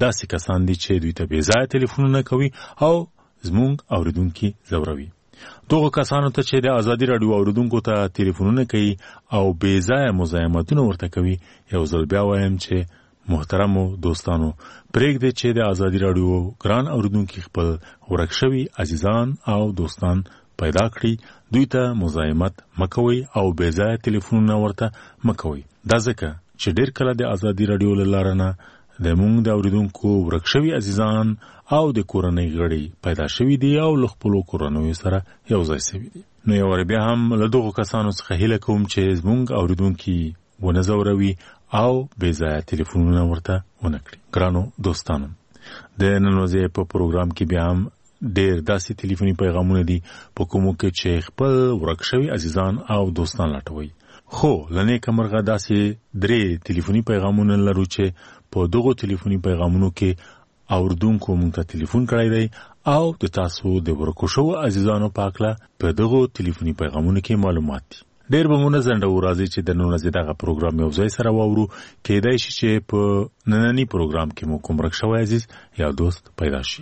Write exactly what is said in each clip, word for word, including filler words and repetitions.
داسې کسان دي چې دوی ته بې ځایه تلیفونونه کوي او زمونږ اوریدونکي ځوروي. دغو کسانو ته چې د ازادي راډیو اوریدونکو ته تلیفونونه کوي او بې ځایه مزاحمتونه ورته کوي، یو ځل بیا وایم چې محترمو دوستانو، پرېږدئ چې د ازادي راډیو ګران اوریدونکي خپل ورک شوي عزیزان او دوستان پیدا کړي، دوی ته مزاحمت مکوئ او بې ځایه تلیفونونه ورته مکوئ. دا ځکه چې ډېر کله د ازادي راډیو له لارې نه د مونږ د اوریدونکو ورک شوي عزیزان او د کورنۍ غړي پیدا شوي دي او له خپلو کورنیو سره یو ځای شوي دي. نو یو وار بیا هم له دغو کسانو څخه هیله کوم چې زمونږ اوریدونکي ونه ځوروي او بې ځایه تلیفونونه ورته ونه کړي. ګرانو دوستانو، د نن ورځې په پروګرام کې بیا هم ډېر داسې تلیفوني پیغامونه دي په کومو کې چې خپل ورک شوي عزیزان او دوستان لټوي. خو لنې کمرغه داسې درې تلیفوني پیغامونه لرو چې په دغو تلیفوني پیغامونو کې اوریدونکو مونږ ته تلیفون کړی دی او د تاسو د ورکو شوو عزیزانو په هکله په دغو تلیفوني پیغامونو کې معلومات دي. ډېر به مو نه ځنډوو، راځئ چې د نن ورځې دغه پروګرام یو ځای سره واورو. کیدای شي چې په ننني پروګرام کې مو کوم ورک شوی عزیز یا دوست پیدا شي.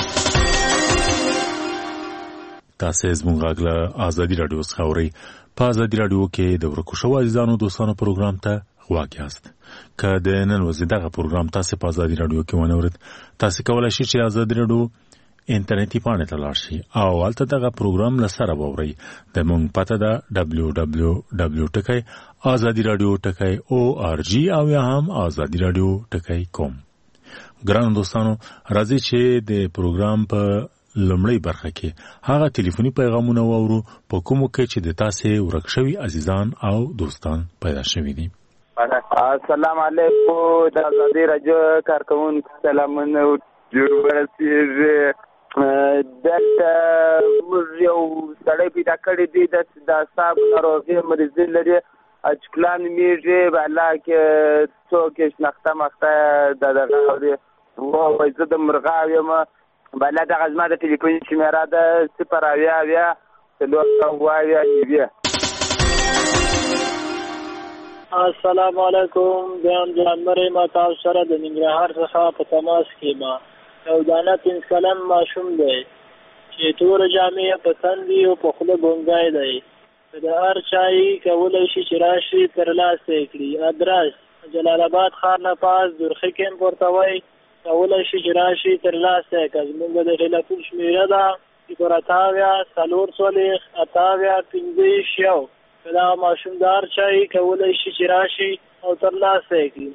تاسو زموږ غږ له ازادي راډیو څخه اورئ. په ازادي راډیو کې د ورکو شوو عزیزانو دوستانو پروګرام ته غوږ یاست. که د نن ورځې دغه پروګرام تاسو په ازادي راډیو کې ونه اورئ، تاسو کولی شئ چې ازادي راډیو انټرنیټي پاڼې ته لاړ شئ او هلته دغه پروګرام له سره واورئ. د مونږ پته ده ډبلیو ډبلیو ډبلیو ټکی ازادي راډیو ټکی او آر جي او یا هم ازادي راډیو ټکی کوم. ګرانو دوستانو، راځئ چې د پروګرام په لومړی برخه کې هغه ټلیفوني پیغامونه واورو په کومو کې چې د تاسې ورک شوي عزیزان او دوستان پیدا شوي دي. السلام علیکم. د ازادي راډیو کارکوونکو سلامونه ورسیږي. دلته موږ یو سړی پیدا کړی دی د اعصابو ناروغۍ مریضي لري، اچکلا نومیږي. بالا کې څوک یې شناخته مخته د دغه اوري وایي زه د مرغاب یم. بالا دغه زما د ټلیفون شمیره ده صفر اویا اویا څلور اویا اویا نوي. السلام علیکم. بیان جانمرې ما تاسو سره د ننګرهار څخه په تماس کې ما یو دانه پنځه کلن ماشوم دی چې تور جامې په تن دي او په خوله ګونګی دی. د هر چای کولی شي چې راشي ترلاسه یې کړي. ادرس جلال آباد ښار نه پاس درخي کیمپ ورته وایي، کولی شي چې راشي ترلاسه یې کړه. زمونږ د ټلیفون شمېره ده صفر اته اویا څلور څلوېښت اته اویا پنځه ویشت یو. که دغه ماشوم د هر چای کولی شي چې راشي او ترلاسه یې کړي.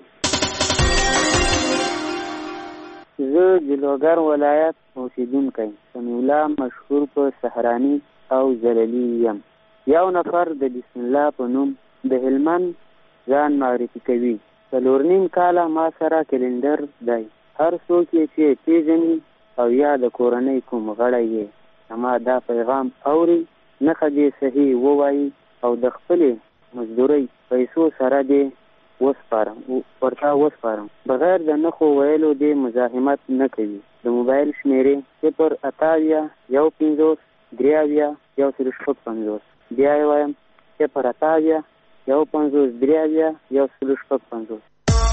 زه جلوګر ولایت اوسیدونکی سمیع الله مشهور په سهرانی او زللی یم. یو نفر د بسم الله په نوم د هلمند ځان معرفي کوي. څلور نیم کاله ما سره کلندر دی. هر څوک یې چې پیژني او یا د کورنۍ کوم غړی یې زما دا پیغام اوري، نښه دې صحیح ووایي او د خپلې مزدورۍ پیسو سره دې وسپارم ورته وسپارم. بغیر د نښو ویلو دې مزاحمت نه کوي. د موبایل شمېرې صفر اته اویا یو پنځوس درې اویا یو سل شپږ پنځوس. بیا یې وایم صفر اته اویا یو پنځوس درې اویا یو سل شپږ پنځوس.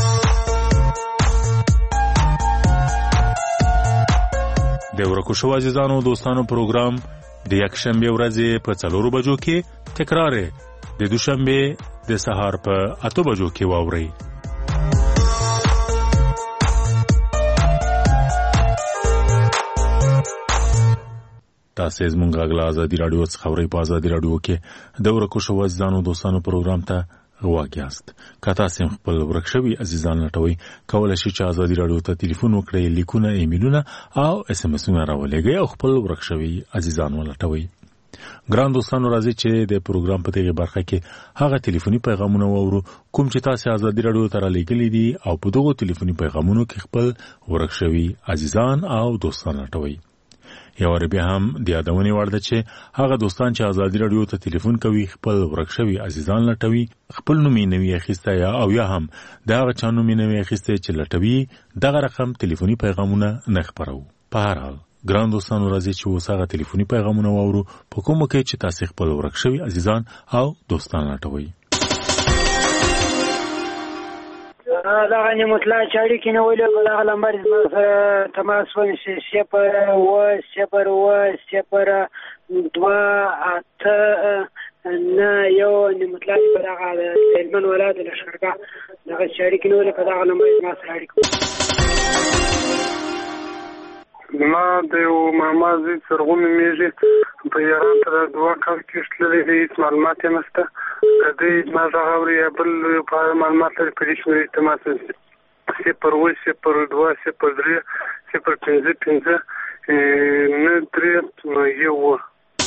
د ورکو شوو عزیزانو دوستانو پروګرام د یکشنبې ورځې په څلورو بجو کې تکرار د دوشنبې د سهار په اتو بجو کې واورئ. تاسې زموږ غږ له ازادي راډیو څخه اورئ. په ازادي راډیو کې د ورکو شوو عزیزانو دوستانو پروګرام ته غوږ یاست. که تاسې خپل ورک شوي عزیزان لټوئ، کولی شئ چې ازادي راډیو ته تلیفون وکړئ، لیکونه، ایمیلونه او اس ام اسونه راولېږئ او خپل ورک شوي عزیزان ولټوئ. ګران دوستانو، راځئ چې د پروګرام په دغه برخه کې هغه تلیفوني پیغامونه واورو کوم چې تاسې ازادي راډیو ته رالیږلي دي او په دغو تلیفوني پیغامونو کې خپل ورک شوي عزیزان او دوستان لټوئ. یو وار بیا هم د یادونې وړ ده چې هغه دوستان چې ازادي راډیو ته تلیفون کوي خپل ورک شوي عزیزان لټوي، خپل نوم یې نوي اخیستی یا او یا هم د هغه چا نوم یې نوي اخیستی چې لټوي دغه رقم تلیفوني پیغامونه نه خپروو. په هر حال ګران دوستانو، راځي چې اوس هغه تلیفوني پیغامونه واورو په کومو کې چې تاسې خپل ورک شوي عزیزان او دوستان لټوئ. دغه نعمت الله چې اړیکې نیولې په دغه نمبر زما سره تماس ونیسي صفر اوه صفر اوه صفر دوه اته نه یو نعمت الله چې په دغه د هلمند ولایت د لښکرګاه دغه چې اړیکې نیولې په دغه نمبر زما سره اړیکه ما د یو ماما زوی سرغون نومېږي په ایران ته د دوه کال کې تللی دی هېڅ معلومات یې نشته که دی زما غږ اوري یا بل په اړه معلومات لري په دې شمېرې تماس ونیسي صفر اوه صفر دوه صفر درې صفر پنځه پنځه نه درې یو اوه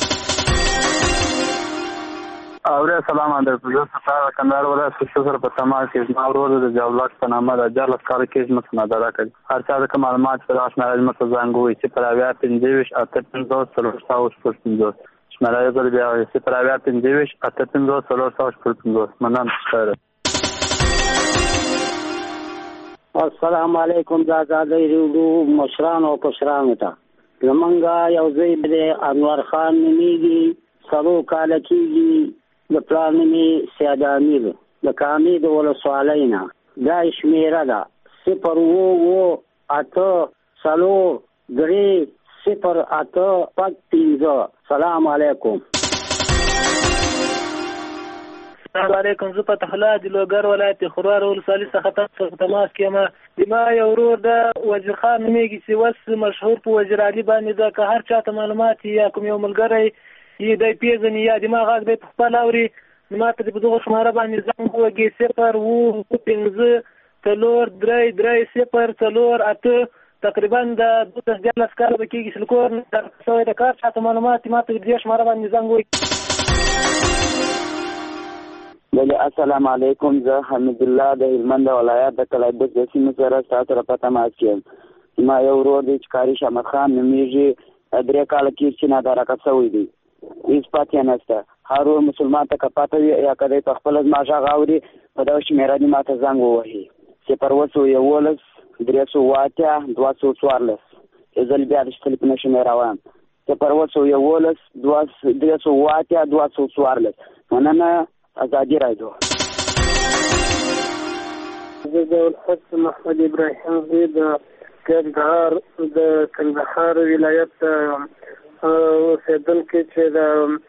اوره سلام اندر زه ستاره کندهار ولایت کې سره په تماس کې زما ورور د جولاک په نامه د جارلس کار کې زما مداره کوي هر څه د معلومات پر اساس نه زما زنګ وي چې پر اویا پنځه ویشت اته پنځوس څلور سوه شپږ پنځوس شماره یې زر بیا چې پر اویا پنځه ویشت اته پنځوس څلور سوه شپږ پنځوس مننه ستاره السلام علیکم دا آزادۍ ریډیو مشرانو او کشرانو ته زمونږ یو ځای دی انور خان نومېږي څلور کاله کېږي د پلار نوم یې سید امیر د کامې د ولسوالۍ نه دا شمېره ده صفر اوه اوه اته څلور درې صفر اته شپږ پنځه سلام علیکم السلام علیکم زه فتح الله د لوګر ولایت خروار ولسوالۍ څخه تاسو ته تماس کوم زما یو ورور د وزیر خان نومېږي چې اوس مشهور په وزیر علي باندې ده که هر چاته معلومات یا کوم یو ملګری یې دی پېژني یا زما غږ دی په خپل اوري نو ما ته په دغه شماره باندې زنګ ووهږي صفر اوه پنځه څلور درې درې صفر څلور اته تقریبا د دوه دیارلس کاله به کېږي چې له کور نه درته شوی د کار چاته معلومات ما ته په دې شماره باندې زنګ ووهي بله السلام علیکم زه حمید الله د هلمند ولایت د کلایبک د سیمې سره ستاسو سره په تماس کې یم زما یو ورور دی چې کاري شمد خان نومېږي درې کاله کېږي چې نادارکه شوی دی هېڅ پاتې نشته هر ورور مسلمان ته که پاته وي یا که دی په خپله زما غږ اوري په دغه شمېره دې ما ته زنګ ووهي صفر اوه سوه یولس درې سوه اتیا دوه سوه څوارلس یو ځل بیا د تلیفون شمېره وایم صفر اوه سوه یولس درې سوه اتیا دوه سوه څوارلس مننه ازادي راډیو زه د الحق محمد ابراهیم زوی د کندهار د کندهار ولایت اوسېدونکی چې د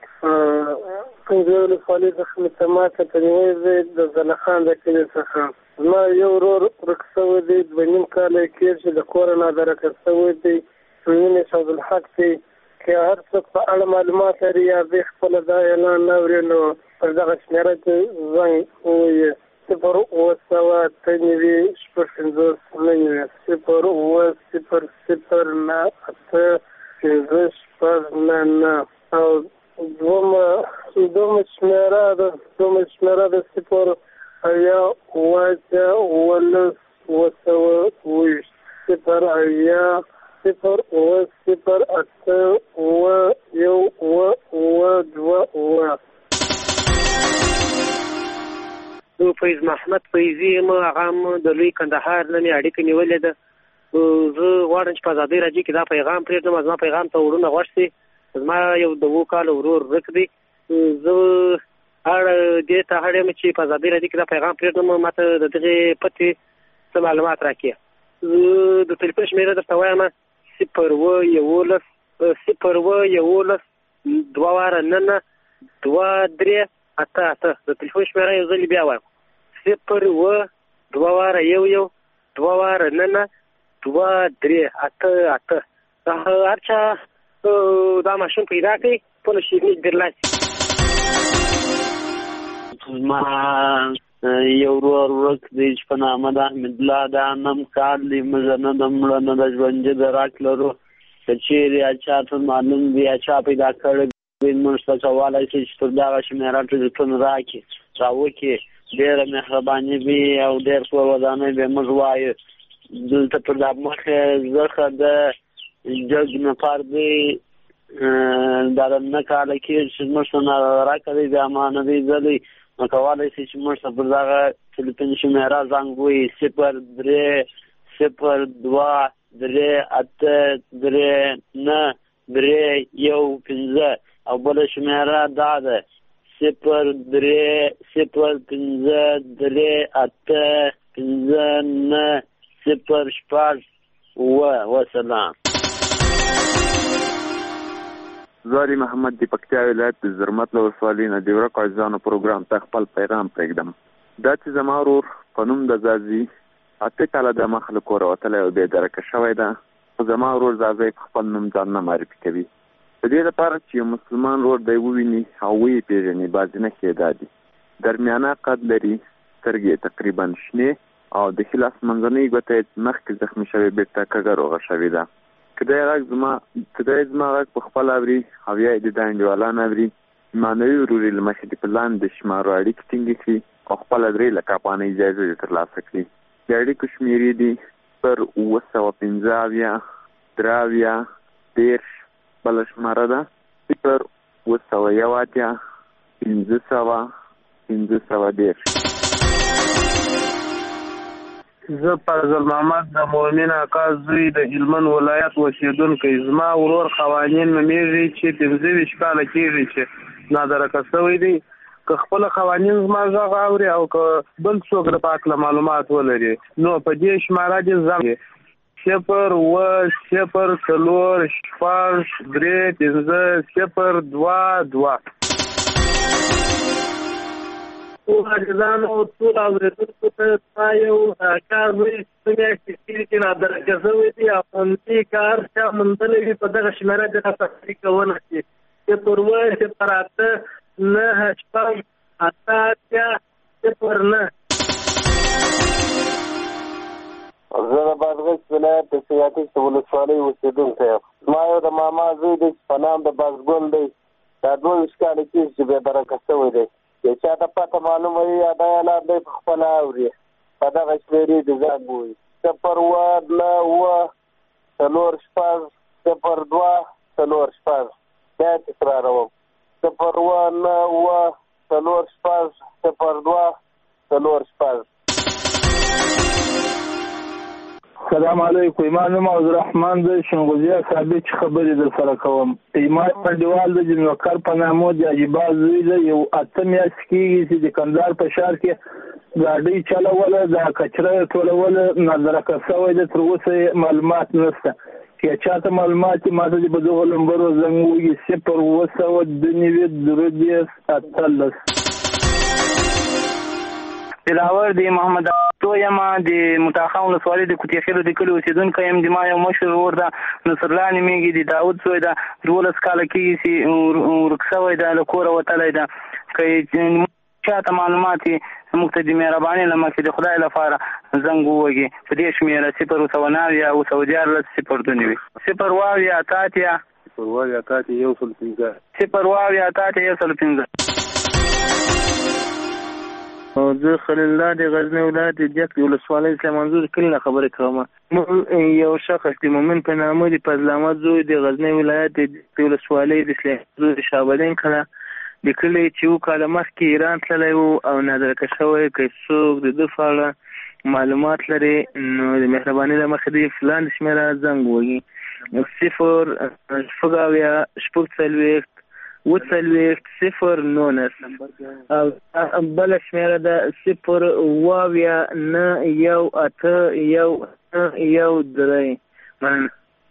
پنځه ولسوالۍ څخه مې تماس ته نیولی دی د زلخان د کلي څخه زما یو ورور ورک شوی دی دوه نیم کاله یې کېږي چې د کوره نادرکه شوی دی نوم یې شهزالحق دی که هر څوک په اړه معلومات لري یا دوی خپله دا اعلان نه اوري نو پر دغه شمېره کې زنګ ووهي صفر اوه سوه اته نوي شپږ پنځوس نه نوي صفر اوه صفر صفر نه اته پنځه شپږ نه نه او دومره دومره شمېره ده دومره شمېره ده صفر اویا اوه اتیا اوولس اوه سوه اوویشت صفر اویا صفر اوه صفر اته اوه یو اوه اوه دوه اوه زه فیض محمد فیضي یم هغه هم د لوی کندهار نه مې اړیکه نیولې ده زه غواړم چې په ازادۍ راډیو کې دا پیغام پرېږدم زما پیغام ته ورونه غوږ شي زما یو د اووه کاله ورور ورک دی زه اړه دې ته اړ یم چې په ازادۍ راډیو کې دا پیغام پرېږدم ما ته د دغې پتې څه معلومات راکړي زه د تلیفون شمېره درته وایم صفر اوه یولس صفر اوه یولس دوه واره نهه دوه درې اته اته د تلیفون شمېره یو ځل بیا وایم صفر اوه دوه واره یو یو دوه واره نهه دوه درې اته اته هر چا دا ماشوم پیدا کړي ټوله شیرني درلاسي زما یو ورور ورک دی چې په نامه د احمدالله دا نم کار دی موږ نه د مړه نه د ژوندي د راک لرو که چېرې یا چا ته معلوم وي یا چا پیدا کړی وي موږ ته کولی شي چې پر دغه شمېره ټلیفون راکړي راوکړي ډېره مهرباني وي او ډېر کور ودانۍ به موږ وایو دلته پر دا مخې زخه د جګ نفر دی دا د نه کاله کېږي چې موږ ته راکړی دی اما نه دی ځلی نو کولی شي چې موږ ته پر دغه تلیفون شمېره زنګ ووهي صفر درې صفر دوه درې اته درې نه درې یو پنځه او بله شمېره دا ده صفر درې صفر پنځه درې اته پنځه نه صفر شپږ اووه. وسلام. زاری محمد د پکتیا ولایت د زرمت له ولسوالۍ نه د ورکو عزیزانو پروګرام ته خپل پیغام پرېږدم. دا چې زما ورور په نوم د ځاځي اته کاله د مخه له کوره وتلی او بېدرکه شوی ده، خو زما ورور ځاځی په خپل نوم ځان نه معرفي کوي. د دې لپاره چې یو مسلمان ورور دی وویني او ویې پېژني، بعضې نښې یې دا دي: درمیانه قد لري، سترګې تقریبا شنې او د ښي لاس منځنۍ ګوته یې مخکې زخمي شوې بېرته کږه روغه شوې ده. که دی غږ زما که دی زما غږ په خپله اوري او یا یې د دا انډیوالان اوري، معنوي ورور یې له مخې د په لاندې شمارو اړیکې ټینګې کړي او خپله درې لکه افغانۍ جایزه یې ترلاسه کړي. د اړیکو شمېرې دي پر اووه سوه پنځه اویا، درې اویا، دېرش. بله شماره ده صفر اووه سوه یو اتیا، پنځه سوه، پنځه سوه دېرش. زه فضل محمد د مؤمن اکا زوی د هلمند ولایت اوسېدونکی. زما ورور قوانین نومیږي چې پنځه ویشت کاله کېږي چې نادرکه شوی دی. که خپله قوانین زما غږ اوري او که بل څوک د په هکله معلومات ولري، نو په دې شماره دې زنګ صفر اووه صفر څلور شپږ درې پنځه صفر دوه دوه. ټول عاجزانو ټول اورېدونکو ته دا یو کار وایي چې میاشتې تېرې کې نادرکه شوی دی او همدې کار چا موندلی وي په دغه شمېره دې راته شریکونه شي. صفر اووه صفر اته نهه شپږ اته اتیا صفر نه. زه د بادغیس ولایت د سیاتیک ولسوالۍ اوسېدونکی یم. زما یو د ماما زوی دی چې په نام د بازګل دی. دا دوه ویشت کاله کېږي چې بېدرکه شوی دی. که چا ته پته معلومه وي یا دا اعلان دی په خپله اوري، په دغه شمېرې د زنګ ووایي: صفر اووه نهه اووه څلور شپږ صفر دوه څلور شپږ. بیا یې تکراروم: صفر اووه نهه اووه څلور شپږ صفر دوه څلور شپږ. سلام علیکم. ما نوم عبدالرحمن د شنغوزي ثابت خبرې در سره کوم. ایمان پنډیوال د جنوکر په نامو د عجیبا زوی دی. یو اته میاشتې کېږي چې د کندهار په ښار کې ګاډۍ چلوله، دا کچره ټولوله، نادرکه شوی دی. تر اوسه یې معلومات نشته. که چا ته معلومات ما ته د په دغو نمبرو زنګ ووهي: صفر اووه سوه دوه نوي درې دېرش اتلس. دلاور د محمد تو یم د متاخم ولسوالۍ د کوټي خیلو د کلي اوسېدونکی یم. د ما یو مشر ورور ده، نصرالله نومېږي، د داود زوی ده. دولس کاله کېږي چې ورک شوی ده، له کوره وتلی ده. که چا ته معلومات وي موږ ته د مهربانۍ له مخې د خدای لپاره زنګ ووهي په دې شمېره: صفر اووه سوه نهه اویا، اووه سوه دیارلس، صفر دوه نوي، صفر اووه اویا اته اتیا، صفر اووه اویا اته اتیا یو سل پنځه، صفر اووه اویا اته اتیا یو سل پنځه. او زه خلیل الله د غزنی ولایت د جک د ولسوالۍ اسلام منظور کلي نه خبرې کوم. یو شخص د مومن په نامه د فضل احمد زوی د غزنی ولایت د ولسوالۍ د اسلام منظور د شابلین کله د کلي چې اووه کاله مخکې ایران تللی و او نادرکه شوی. که څوک د ده په اړه معلومات لري نو د مهربانۍ له مخې د فلان د شمېره زنګ ووهي: صفر شپږ اویا شپږ څلوېښت اووه څلوېښت صفر نولس. او بله شمېره ده صفر اووه اویا نهه یو اته یو نهه یو درې. مننه.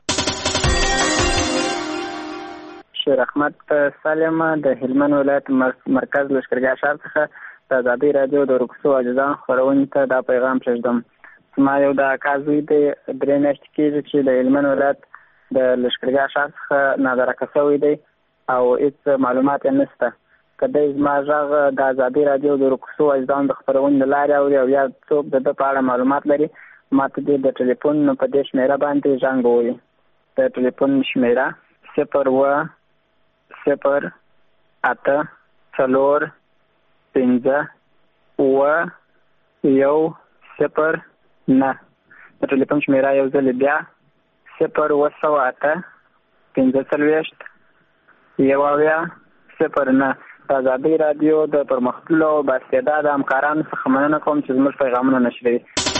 شیر احمد سالم د هلمند ولایت مرکز لښکرګاه ښار څخه د ازادۍ راډیو د ورکوسو عاجزان خپرونې ته دا پیغام پرېږدم. زما یو د اکا زوی دی، درې میاشتې کېږي چې د هلمند ولایت د لښکرګاه ښار څخه نادرکه شوی دی او هېڅ معلومات یې نشته. که دی زما غږ د ازادۍ راډیو د ورکوسو عاجزانو د خپرونې له لارې اوري او یا څوک د ده په اړه معلومات لري، ما ته دې د ټلیفون په دې شمېره باندې زنګ ووهي. د ټلیفون شمېره صفر اووه صفر اته څلور پنځه اووه یو صفر نه. د ټلیفون شمېره یو ځل بیا صفر اووه سوه اته پنځه څلوېښت یو اویا صفر نه. د ازادۍ راډیو د پرمختللو او بااستعداده همکارانو څخه مننه کوم چې زموږ پیغامونه نشروي.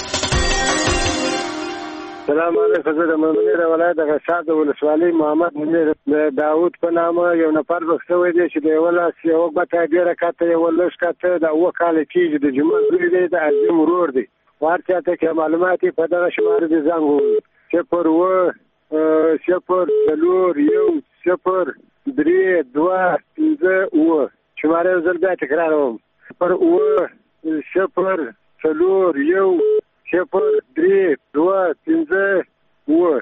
سلام علیکم. زه د مېمنې د ولایت د غشاد د ولسوالۍ محمد منیر د داود په نامه یو نفر روغ شوی دی چې د یوه لاس یوه ګوته ډېره کته یوه لږ کته د اووه کاله کېږي. د جومات زوی دی، د عظیم ورور دی. هر چاته چې معلومات په دغه شماره دي زنګ ووهي صفر اوه صفر څلور یو صفر درې دوه پنځه اوه شماره یو ځل بیا تکراروم صفر اوه صفر څلور یو صفر درې دوه پنځه اوه.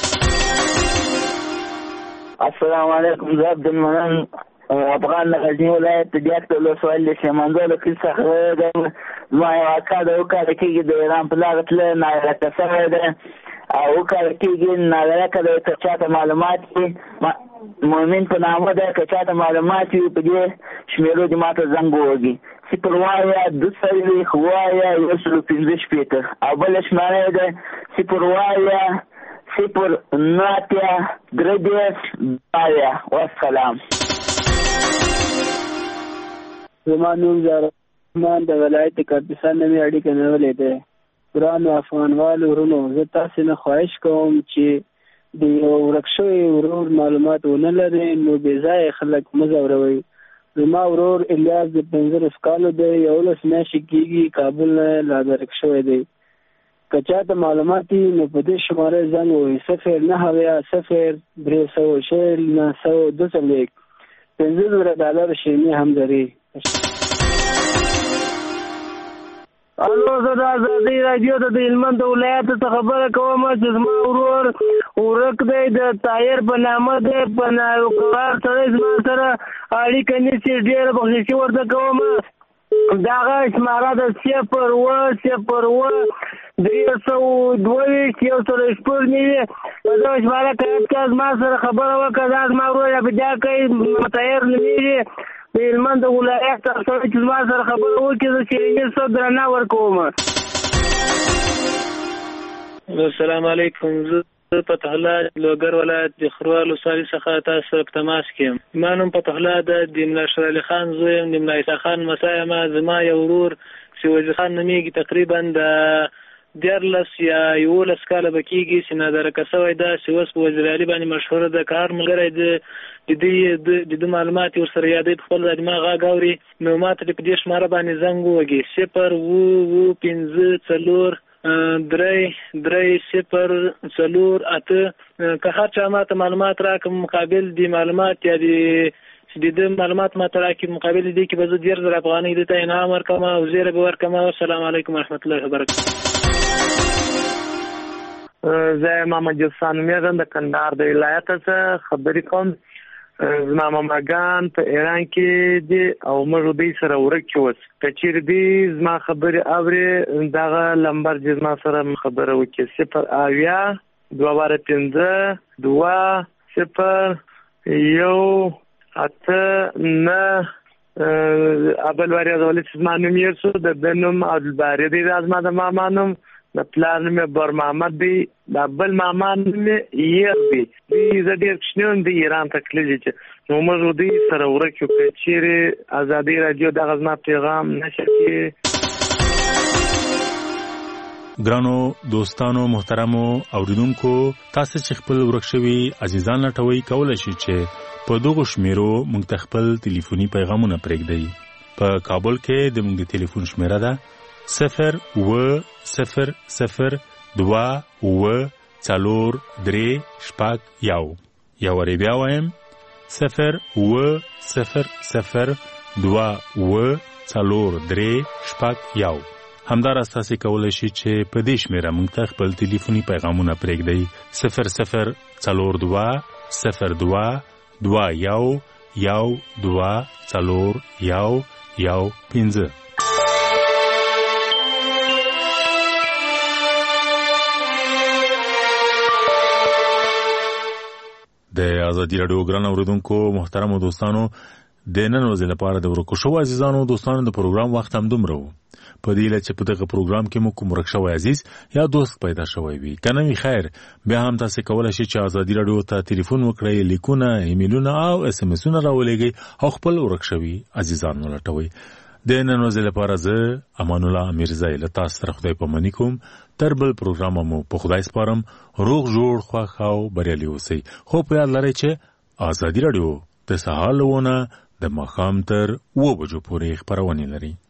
السلام علیکم. زه عبدالمنان افغان له غزني ولایت د دیاک د ولسوالۍ له شیمانځو له کلي څخه زما یو اکا د اوه کاله کېږي د ایران په لاره تله ناغرقه شوی دی او اوه کاله کېږي ناغرقه دی. که چاته معلومات وي مؤمن په نامه دی، که چاته معلومات وي په دې شمېرو دې ماته زنګ ووهي صفر وایه دوه څلوېښت وایه یو سلو پنځه شپېته او بله شماره یې دی صفر وایه صفر نهه اتیا درې دېرش وایه. والسلام. زما نوم زهرالرحمن د ولایت کاپیسا نه مې اړیکه نیولې دی. ګرانو افغانوالو ورونو، زه تاسې نه خواهش کوم چې د یو ورک شوي ورور معلومات ونه لرئ نو بې ځایه خلک مه ځوروئ. زما ورور الیاس د پنځلس کالو دی، یولس میاشتې کېږي کابل نه رادرک شوی دی. که چاته معلومات وي نو په دې شماره زنګ ووهي صفر نهه اویا صفر درې سوه شل نهه سوه دوه څلوېښت پنځه زره ډالر شیریني هم لري. الو، زه د ازادۍ راډیو د هلمند د ولایاتو څخه خبره کوم چې زما ورور ورک دی د طاهر په نامه دی، په ناروکوار سره زما سره اړیکه نیسي. ډېره بخششي ورته کوم. دغه شماره د صفر اوه صفر اوه درې سوه دوه ویشت یو سلو شپږ نوي په دغه شماره که چا زما سره خبره وکړه دا زما ورور یا بیا کوي طاهر نومېږي د هلمند د ولایت څخه سړی چې زما سره خبره وکړي زه شیریني څه درنه ورکوم. السلام علیکم. زه فتح الله لوګر ولایت د خروال ولسوالۍ څخه تاسو سره په تماس کې یم. زما نوم فتح الله ده، د ملا شیر علي خان زوی یم. د ملا عیسی خان مسا یم. زما یو ورور چې وزیر خان نومېږي تقریبا د دیارلس یا یولس کاله به کېږي چې نادرکه شوی ده، چې اوس په وزیر علي باندې مشهوره ده. که هر ملګری د د دې معلومات ورسره یادوي په خپل دماغ غږ اوري نو ما ته په دې شماره باندې زنګ ووهي صفر اوه اوه پنځه څلور درې درې صفر څلور اته. که هر چا ما ته معلومات راکړي مقابل د معلومات یا د د دې معلومات ما ته راکړي مقابل دې کې به زه ډېر زره افغانۍ دې ته انعام ورکړم او زیری به ورکړم. السلام علیکم ورحمة الله وبرکاته. زه محمد جوسان نومېږم، د کندهار د ولایت څخه خبرې کوم. زما ماماګان په ایران کې دي او موږ دوی سره ورک اوس. که چېرې دوی زما خبرې اوري دغه لمبر چې زما سره خبره وکړي صفر اویا دوه واره پنځه دوه صفر یو اته نه ابل واري ازولې چې زما نوم یې شو د ده نوم عبدالباري دی. دا زما د ماما نوم، د پلار نوم یې بر محمد دی، د بل ماما نوم یې یېر دی. دوی زه ډېر کوچنی وم، دوی ایران ته تللي چې نو موږ دوی سره ورک یو. که چېرې ازادۍ راډیو دغه زما پیغام نشر کړي. ګرانو دوستانو محترمو اوریدونکو، تاسو چې خپل ورک شوي عزیزان لټوي کولی شئ چې په دغو شمیرو موږ ته خپل ټلیفوني پیغامونه پرېږدئ. په کابل کې د موږ د ټلیفون شمیره ده صفر اوه صفر صفر دوه اوه څلور درې شپږ یو. یو وارې بیا وایم صفر اوه صفر صفر دوه اوه څلور درې شپږ یو. همداراز تاسې کولی شئ چې په دې شمیره موږ ته خپل ټلیفوني پیغامونه پرېږدئ صفر صفر څلور دوه صفر دوه دوه یو یو دوه څلور یو یو پنځه. د ازادي راډیو ګران اوریدونکو محترمو دوستانو، د نن ورځې لپاره د ورکو شوو عزیزانو دوستانو د پروګرام وخت هم دومره و. په دې لچ په دغه پروګرام کې مو کوم ورک شوی عزیز یا دوست پیدا شوی وي کنه وی خیر، بیا هم تاسو کولای شئ چې ازادي راډیو ته ټلیفون وکړئ، لیکونه، ایمیلونه او اس ام اسونه راولېږئ او خپل ورک شوی عزیزان ولټوئ. د نن ورځې لپاره زه امان الله میرزای له تاسو سره خدای پاماني کوم. تر بل پروګرام مو په خدای سپارم. روغ جوړ خوښ او بریالي اوسئ. خو په یاد لرئ چې ازادي راډیو د سهار لونه د ماښام تر اوه بجو پورې خپرونې لري.